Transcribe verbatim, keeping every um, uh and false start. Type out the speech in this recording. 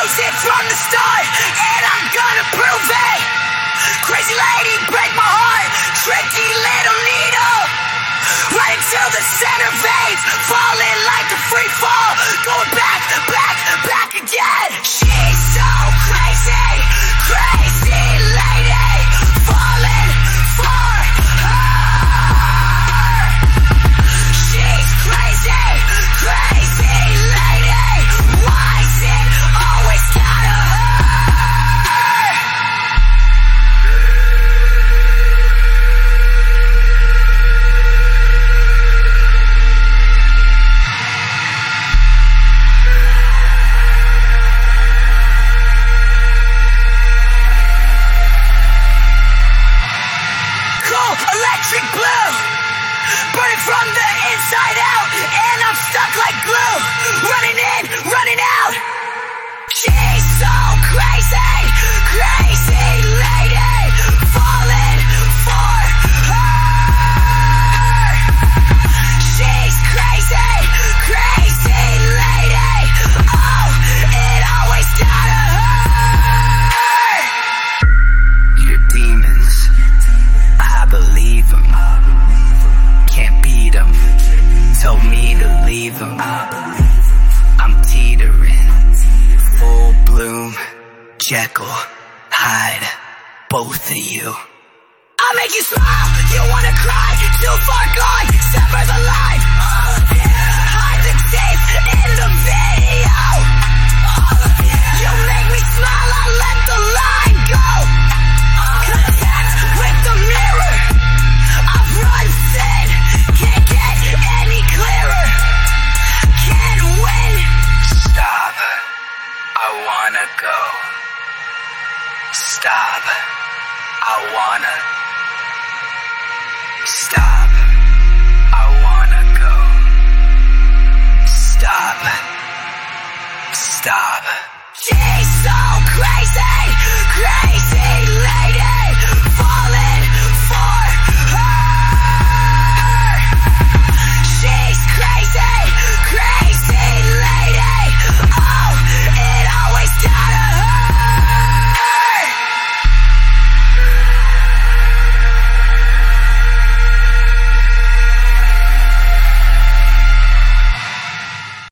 lose it from the start, and I'm gonna prove it. Crazy lady, break my heart, tricky little needle, right into the center veins, falling like a free fall, going back, back, back again. She's so crazy, crazy lady, falling for her. She's crazy, crazy lady, why's it always gotta hurt? Cold electric blue, burning from the inside out, and I'm stuck like glue, running in, running out. She's so crazy, crazy lady, falling for her. She's crazy, crazy lady, oh, it always gotta hurt. Your demons, I believe them. Can't beat them, told me to leave them. I'm teetering, full bloom, Jekyll, Hyde, both of you. I'll make you smile, you wanna cry, too far gone, sever the line. Hide the tape in the video. You make me smile, I let the line go. Contact with the mirror, I've run thin, can't get any clearer, can't win. Stop, I wanna go. Stop, I wanna. Stop, I wanna go. Stop, stop. She's so crazy,